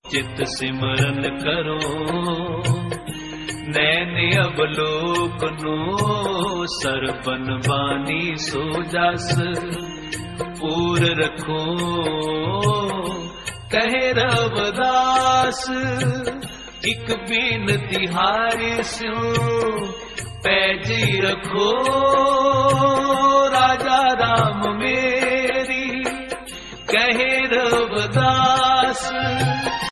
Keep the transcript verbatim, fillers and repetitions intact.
चित सिमरन करो नैन अवलोकनो सरबन बानी सो जस पूर रखो कहे रवदास एक बिनती हारी स्यो पैजी रखो राजा राम में